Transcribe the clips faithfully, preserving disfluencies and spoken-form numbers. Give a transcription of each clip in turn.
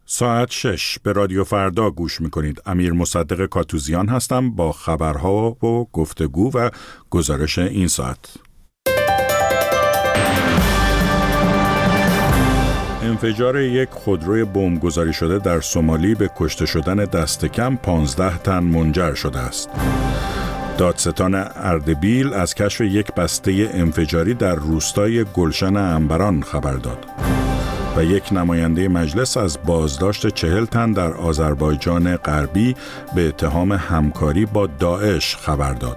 ساعت شش به رادیو فردا گوش میکنید. امیر مصدق کاتوزیان هستم با خبرها و گفتگو و گزارش این ساعت. انفجار یک خودروی بمبگذاری شده در سومالی به کشته شدن دست کم پانزده تن منجر شده است. دادستان اردبیل از کشف یک بسته انفجاری در روستای گلشن عنبران خبر داد و یک نماینده مجلس از بازداشت چهل تن در آذربایجان غربی به اتهام همکاری با داعش خبر داد.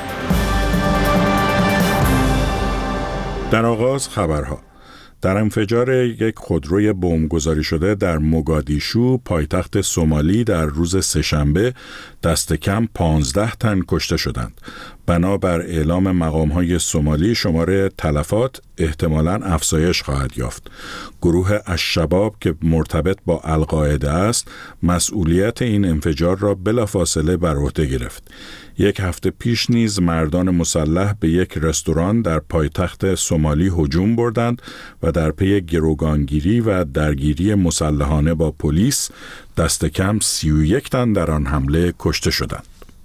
در آغاز خبرها. در انفجار یک خودروی بمبگذاری شده در موگادیشو پایتخت سومالی در روز سه‌شنبه دست کم پانزده تن کشته شدند. بنابر اعلام مقام‌های سومالی شماره تلفات احتمالاً افزایش خواهد یافت. گروه الشباب که مرتبط با القاعده است مسئولیت این انفجار را بلافاصله بر عهده گرفت. یک هفته پیش نیز مردان مسلح به یک رستوران در پایتخت سومالی هجوم بردند و در پی گروگانگیری و درگیری مسلحانه با پلیس دست کم سی و یک تن در آن حمله کشته شدند.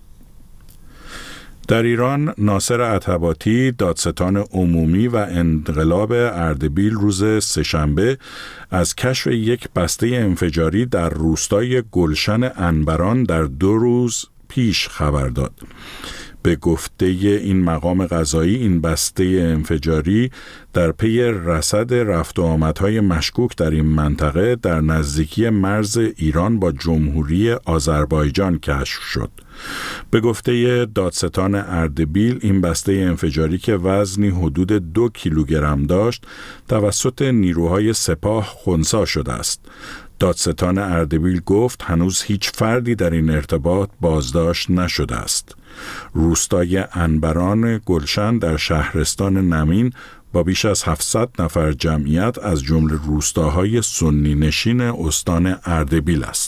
در ایران ناصر عتباتی دادستان عمومی و انقلاب اردبیل روز سه‌شنبه از کشف یک بسته انفجاری در روستای گلشن عنبران در دو روز پیش خبر داد. به گفته این مقام قضایی این بسته انفجاری در پی رصد رفت و آمدهای مشکوک در این منطقه در نزدیکی مرز ایران با جمهوری آذربایجان کشف شد. به گفته دادستان اردبیل این بسته انفجاری که وزنی حدود دو کیلوگرم داشت توسط نیروهای سپاه خنثی شده است. دادستان اردبیل گفت هنوز هیچ فردی در این ارتباط بازداشت نشده است. روستای عنبران گلشن در شهرستان نمین با بیش از هفتصد نفر جمعیت از جمله روستاهای سنی نشین استان اردبیل است.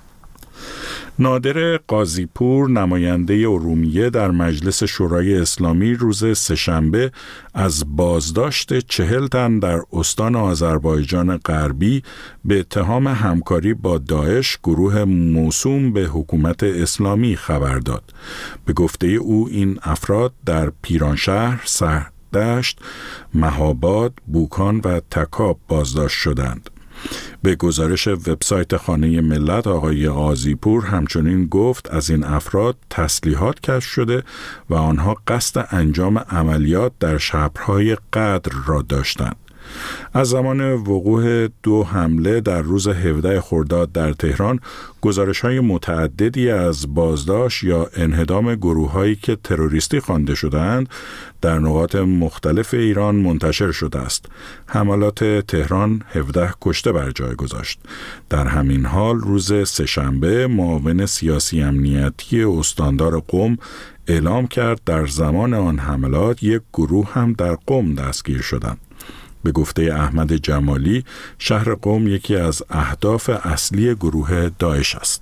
نادر قاضی‌پور نماینده ارومیه در مجلس شورای اسلامی روز سه‌شنبه از بازداشت چهل تن در استان آذربایجان غربی به اتهام همکاری با داعش گروه موسوم به حکومت اسلامی خبر داد. به گفته او این افراد در پیرانشهر، سردشت، مهاباد، بوکان و تکاب بازداشت شدند. به گزارش وبسایت خانه ملت آقای قاضی‌پور همچنین گفت از این افراد تسلیحات کشف شده و آنها قصد انجام عملیات در شهرهای غدر را داشتند. از زمان وقوع دو حمله در روز هفدهم خرداد در تهران گزارش‌های متعددی از بازداشت یا انهدام گروه‌هایی که تروریستی خوانده شده‌اند در نقاط مختلف ایران منتشر شده است. حملات تهران هفده کشته بر جای گذاشت. در همین حال روز سه‌شنبه معاون سیاسی امنیتی استاندار قم اعلام کرد در زمان آن حملات یک گروه هم در قم دستگیر شدند. به گفته احمد جمالی شهر قم یکی از اهداف اصلی گروه داعش است.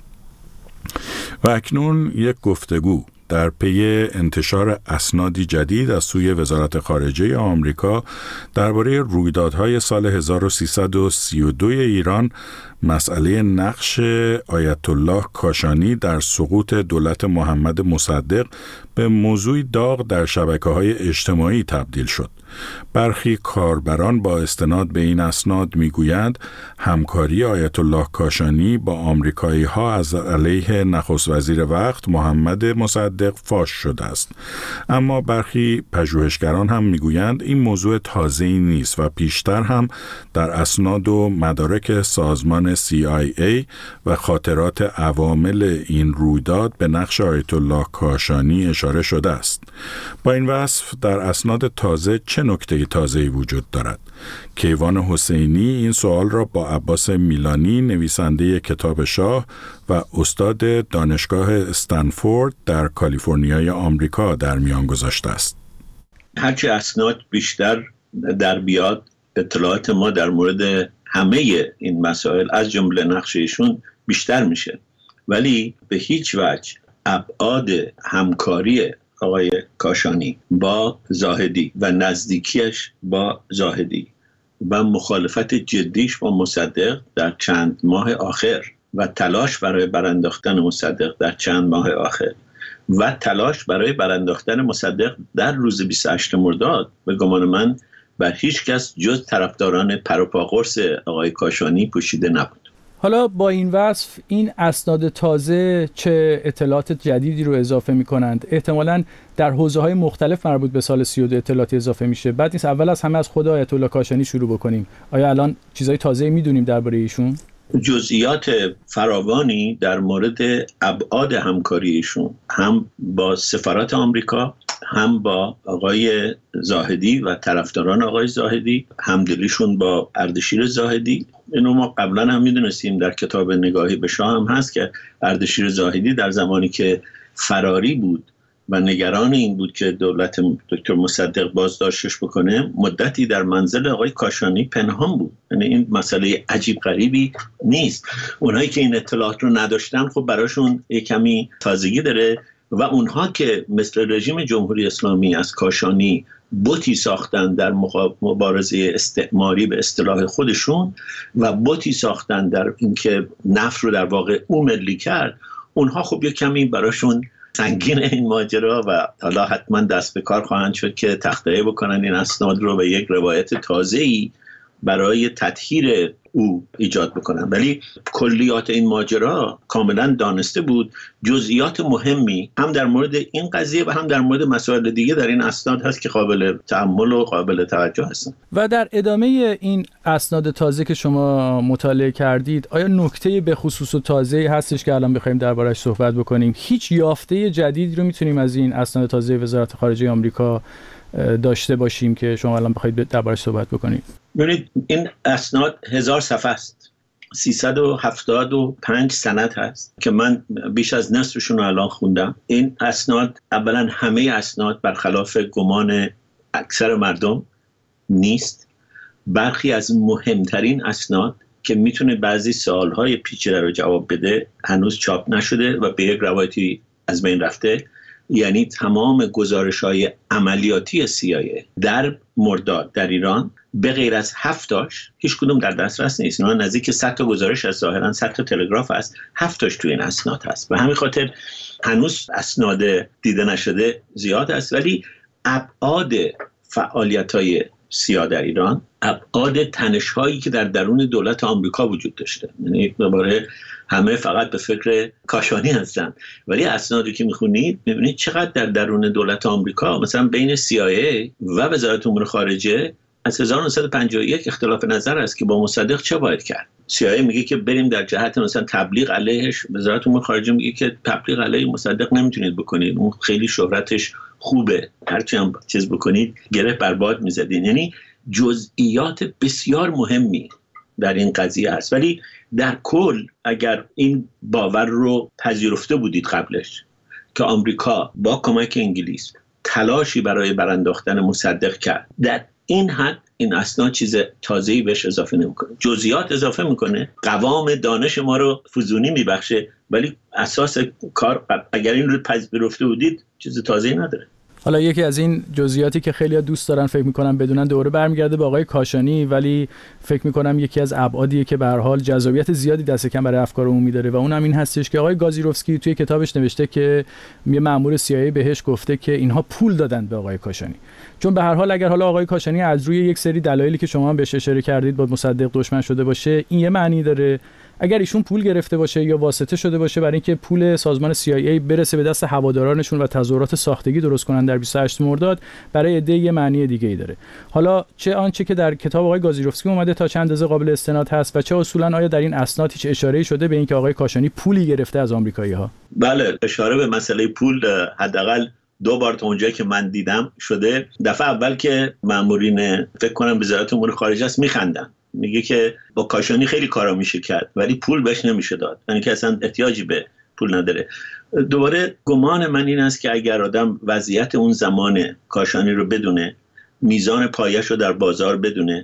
و اکنون یک گفتگو در پی انتشار اسنادی جدید از سوی وزارت خارجه آمریکا درباره رویدادهای سال هزار و سیصد و سی و دو ایران، مسئله نقش آیت الله کاشانی در سقوط دولت محمد مصدق به موضوعی داغ در شبکه‌های اجتماعی تبدیل شد. برخی کاربران با استناد به این اسناد میگویند همکاری آیت الله کاشانی با آمریکایی‌ها از علیه نخست وزیر وقت محمد مصدق فاش شده است. اما برخی پژوهشگران هم میگویند این موضوع تازه‌ای نیست و پیشتر هم در اسناد و مدارک سازمان سی آی ای و خاطرات عوامل این رویداد به نقش آیت الله کاشانی اشاره شده است. با این وصف در اسناد تازه چه نکته تازه‌ای وجود دارد؟ کیوان حسینی این سوال را با عباس میلانی نویسنده کتاب شاه و استاد دانشگاه استنفورد در کالیفرنیای آمریکا در میان گذاشته است. هرچی اسناد بیشتر در بیاد اطلاعات ما در مورد همه این مسائل از جمله نقش ایشون بیشتر میشه، ولی به هیچ وجه ابعاد همکاری آقای کاشانی با زاهدی و نزدیکیش با زاهدی و مخالفت جدیش با مصدق در چند ماه آخر و تلاش برای برانداختن مصدق در چند ماه آخر و تلاش برای برانداختن مصدق در روز بیست و هشتم مرداد به گمان من بر هیچ کس جز طرفداران پروپاقرص آقای کاشانی پوشیده نبود. حالا با این وصف این اسناد تازه چه اطلاعات جدیدی رو اضافه می‌کنند؟ احتمالاً در حوزه‌های مختلف مربوط به سال سی و دو اطلاعاتی اضافه میشه. بعد نیست اول از همه از خود آیت الله کاشانی شروع بکنیم. آیا الان چیزای تازه‌ای می‌دونیم درباره ایشون؟ جزئیات فراوانی در مورد ابعاد همکاری ایشون هم با سفارت آمریکا، هم با آقای زاهدی و طرفداران آقای زاهدی، همدلیشون با اردشیر زاهدی. اینو ما قبلا هم میدونستیم، در کتاب نگاهی به شاه هم هست که اردشیر زاهدی در زمانی که فراری بود و نگران این بود که دولت دکتر مصدق بازداشتش بکنه، مدتی در منزل آقای کاشانی پنهان بود. یعنی این مسئله عجیب غریبی نیست. اونهایی که این اطلاعات رو نداشتن خب براشون یک کمی تازگی داره و اونها که مثل رژیم جمهوری اسلامی از کاشانی بوتی ساختن در مبارزه استعماری به اصطلاح خودشون و بوتی ساختن در اینکه نفت رو در واقع او ملی کرد، اونها خب یک کمی براشون سنگین این ماجرا و حالا حتما دست به کار خواهند شد که تخطئه بکنن این اسناد رو به یک روایت تازه‌ای برای تطهیر او ایجاد بکنن. ولی کلیات این ماجرا کاملا دانسته بود. جزئیات مهمی هم در مورد این قضیه و هم در مورد مسائل دیگه در این اسناد هست که قابل تأمل و قابل توجه هستن. و در ادامه این اسناد تازه که شما مطالعه کردید، آیا نکته به خصوص تازه‌ای هستش که الان بخوایم درباره‌اش صحبت بکنیم؟ هیچ یافته جدیدی رو میتونیم از این اسناد تازه وزارت خارجه آمریکا داشته باشیم که شما الان بخواید درباره‌اش صحبت بکنید؟ ببینید این اسناد هزار صفحه است، سیصد و هفتاد و پنج سند هست که من بیش از نصفشون رو الان خوندم. این اسناد اولا همه اسناد برخلاف گمان اکثر مردم نیست. برخی از مهمترین اسناد که میتونه بعضی سوالهای پیچیده رو جواب بده هنوز چاپ نشده و به یک روایتی از بین رفته. یعنی تمام گزارش‌های عملیاتی سی آی ای در مرداد در ایران به غیر از هفتاش هیچ کدوم در دسترس نیست. اینا نزدیک صد تا گزارش از ظاهرا صد تا تلگراف است، هفتاش تو این اسناد هست. و همین خاطر هنوز اسناد دیده نشده زیاد است، ولی ابعاد فعالیت‌های سیا در ایران، ابعاد تنش‌هایی که در درون دولت آمریکا وجود داشته، یعنی دوباره همه فقط به فکر کاشانی هستن، ولی اسنادی که میخونید میبینید چقدر در درون دولت آمریکا مثلا بین سی آی ای و وزارت امور خارجه از هزار و نهصد و پنجاه و یک اختلاف نظر است که با مصدق چه باید کرد. سی آی ای میگه که بریم در جهت مثلا تبلیغ علیهش، وزارت امور خارجه میگه که تبلیغ علیه مصدق نمیتونید بکنید، اون خیلی شهرتش خوبه، هرچی هم چیز بکنید گره برباد میزدین. یعنی جزئیات بسیار مهمی در این قضیه هست. ولی در کل اگر این باور رو پذیرفته بودید قبلش که آمریکا با کمک انگلیس تلاشی برای برانداختن مصدق کرد، در این حد این اسناد چیز تازه‌ای بهش اضافه نمی‌کنه، جزئیات اضافه می‌کنه، قوام دانش ما رو فزونی می‌بخشه، ولی اساس کار اگر این رو پذیرفته بودید چیز تازه‌ای نداره. حالا یکی از این جزئیاتی که خیلی‌ها دوست دارن فکر می‌کنن بدونن دوره برمیگرده به آقای کاشانی، ولی فکر می‌کنم یکی از ابعادیه که به هر حال جذابیت زیادی دست کم برای افکار عمومی داره و اونم این هستش که آقای گازیروفسکی توی کتابش نوشته که یه مأمور سی آی ای بهش گفته که اینها پول دادن به آقای کاشانی. چون به هر حال اگر حالا آقای کاشانی از روی یک سری دلایلی که شما هم بهش اشاره کردید با مصدق دشمن شده باشه، این یه معنی داره. اگر ایشون پول گرفته باشه یا واسطه شده باشه برای اینکه پول سازمان سی آی ای برسه به دست هوادارانشون و تظاهرات ساختگی درست کنن در بیست و هشتم مرداد، برای عده یه معنی دیگه‌ای داره. حالا چه آنچه که در کتاب آقای گازیروفسکی اومده تا چند اندازه قابل استناد هست و چه اصولاً آیا در این اسناد هیچ اشاره‌ای شده به اینکه آقای کاشانی پولی گرفته از آمریکایی‌ها؟ بله، اشاره به مسئله پول حداقل دو بار تا اونجایی که من دیدم شده. دفعه اول که مامورین فکر کنم وزارت امور خارجه است میخندن، میگه که با کاشانی خیلی کارا میشه کرد ولی پول بهش نمیشه داد، یعنی که اصلا احتیاجی به پول نداره. دوباره گمان من این است که اگر آدم وضعیت اون زمان کاشانی رو بدونه، میزان پایش رو در بازار بدونه،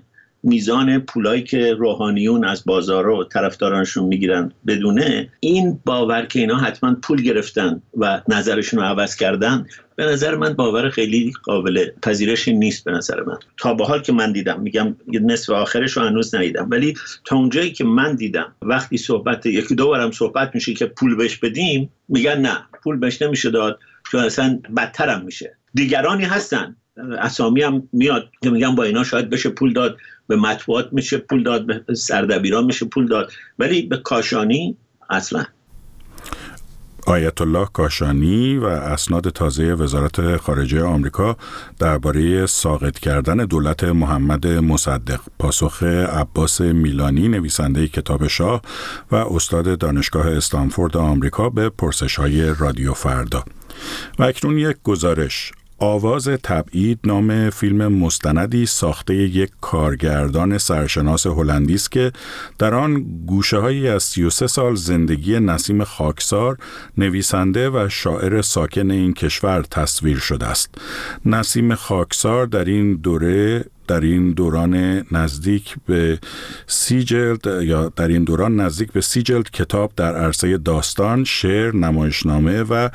میزان پولایی که روحانیون از بازارها و طرفدارانشون میگیرن بدونه، این باور که اینا حتما پول گرفتن و نظرشون رو عوض کردن، به نظر من باور خیلی قابل پذیرشی نیست. به نظر من تا به حال که من دیدم، میگم نصف آخرش رو هنوز ندیدم، ولی تا اونجایی که من دیدم وقتی صحبت یکی دو بارم صحبت میشه که پول بهش بدیم، میگن نه پول بهش نمیشه داد، چون اصلا بدتر هم میشه. دیگرانی هستن، اسامی هم میاد که میگن با اینا شاید بشه پول داد، به مطبوعات میشه پول داد، به سردبیران میشه پول داد، ولی به کاشانی اصلا. آیت الله کاشانی و اسناد تازه وزارت خارجه آمریکا درباره ساقط کردن دولت محمد مصدق، پاسخ عباس میلانی نویسنده کتاب شاه و استاد دانشگاه استنفورد آمریکا به پرسش‌های رادیو فردا. و اکنون یک گزارش. آواز تبعید نام فیلم مستندی ساخته یک کارگردان سرشناس هلندی است که در آن گوشه‌هایی از سی و سه سال زندگی نسیم خاکسار، نویسنده و شاعر ساکن این کشور تصویر شده است. نسیم خاکسار در این دوره در این دوران نزدیک به سی جلد یا در این دوران نزدیک به سی جلد کتاب در عرصه داستان، شعر، نمایشنامه و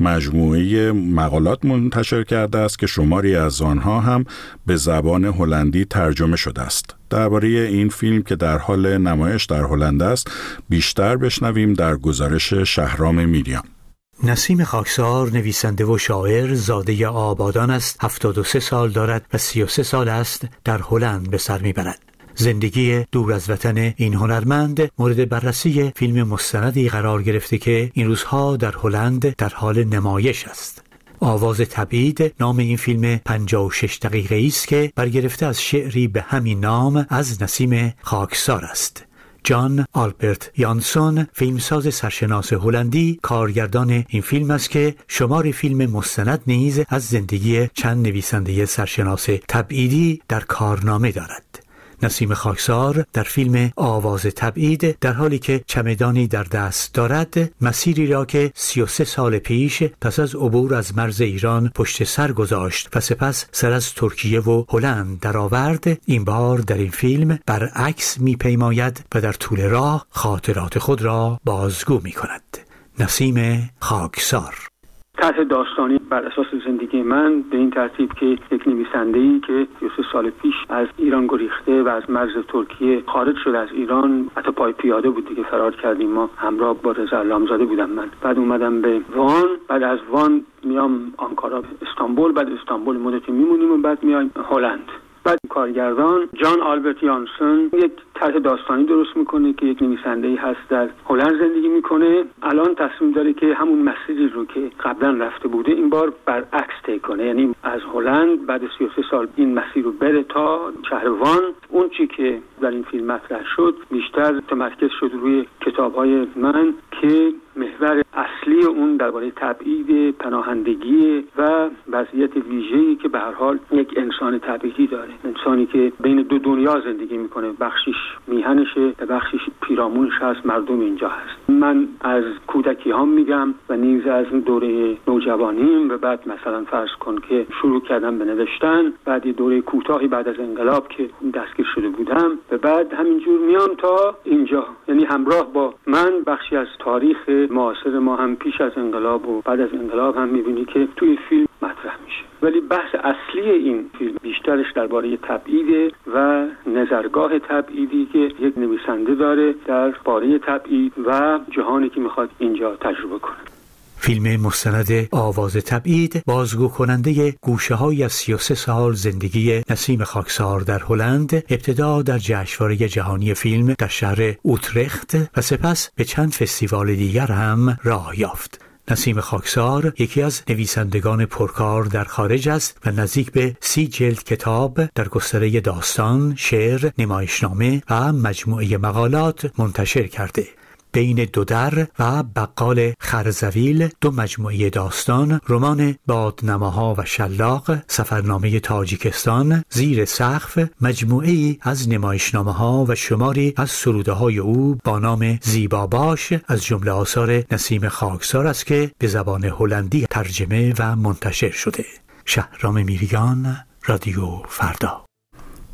مجموعه مقالات منتشر کرده است که شماری از آنها هم به زبان هلندی ترجمه شده است. درباره این فیلم که در حال نمایش در هلند است بیشتر بشنویم در گزارش شهرام میریان. نسیم خاکسار نویسنده و شاعر زاده آبادان است. هفتاد و سه سال دارد و سی و سه سال است در هلند به سر میبرد. زندگی دور از وطن این هنرمند مورد بررسی فیلم مستندی قرار گرفته که این روزها در هلند در حال نمایش است. آواز تبعید نام این فیلم پنجاه و شش دقیقه‌ای است که برگرفته از شعری به همین نام از نسیم خاکسار است. جان آلبرت یانسون، فیلمساز سرشناس هلندی، کارگردان این فیلم است که شمار فیلم مستند نیز از زندگی چند نویسنده سرشناس تبعیدی در کارنامه دارد. نسیم خاکسار در فیلم آواز تبعید در حالی که چمدانی در دست دارد، مسیری را که سی و سه سال پیش پس از عبور از مرز ایران پشت سر گذاشت و سپس سر از ترکیه و هلند درآورد، این بار در این فیلم برعکس می‌پیماید و در طول راه خاطرات خود را بازگو می‌کند. نسیم خاکسار. طرح داستانی بر اساس زندگی من به این ترتیب که یک نویسنده‌ای که سی و سه سال پیش از ایران گریخته و از مرز ترکیه خارج شده از ایران، حتی پای پیاده بود دیگه، فرار کردیم، ما همراه با رضا علامزاده بودم من. بعد اومدم به وان، بعد از وان میام آنکارا استانبول، بعد استانبول مدتی میمونیم و بعد میایم هلند. بعد کارگردان جان آلبرت یانسون یک طرح داستانی درست میکنه که یک نویسنده‌ای هست در هلند زندگی میکنه، الان تصمیم داره که همون مسیری رو که قبلا رفته بوده این بار برعکس طی کنه، یعنی از هلند بعد سی و سه سال این مسیر رو بره تا شهر وان. اون چی که در این فیلم مطرح شد بیشتر متمرکز شد روی کتاب‌های من که محور اصلی اون درباره تبعید، پناهندگی و وضعیت ویژه‌ای که به هر حال یک انسان تبعیدی داره، انسانی که بین دو دنیا زندگی میکنه، بخشیش میهنشه و بخشیش پیرامونش هست، مردم اینجا هست. من از کودکی هم میگم و نیز از دوره نوجوانیم و بعد مثلا فرض کن که شروع کردم به نوشتن، بعد یه دوره کوتاهی بعد از انقلاب که دستگیر شده بودم و بعد همینجور میام تا اینجا، یعنی همراه با من بخشی از تاریخ معاصر ما هم پیش از انقلاب و بعد از انقلاب هم میبینی که توی فیلم مطرح میشه. ولی بحث اصلی این فیلم بیشترش درباره تبعید و نظرگاه تبعیدی که یک نویسنده داره درباره تبعید و جهانی که میخواد اینجا تجربه کنه. فیلم مستند آواز تبعید بازگو کننده گوشه‌های از سی و سه سال زندگی نسیم خاکسار در هلند، ابتدا در جشنواره جهانی فیلم در شهر اوترخت و سپس به چند فستیوال دیگر هم راه یافت. نسیم خاکسار یکی از نویسندگان پرکار در خارج است و نزدیک به سی جلد کتاب در گستره داستان، شعر، نمایشنامه و مجموعه مقالات منتشر کرده. بین دو در و بقال خرزویل دو مجموعه داستان، رمان بادنماها و شلاق، سفرنامه تاجیکستان، زیر سقف، مجموعه‌ای از نمایشنامه‌ها و شماری از سروده‌های او با نام زیبا باش از جمله آثار نسیم خاکسار است که به زبان هلندی ترجمه و منتشر شده. شهرام میریان، رادیو فردا.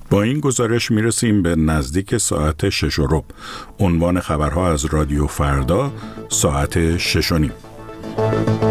با این گزارش میرسیم به نزدیک ساعت شش و ربع. عنوان خبرها از رادیو فردا ساعت شش و نیم.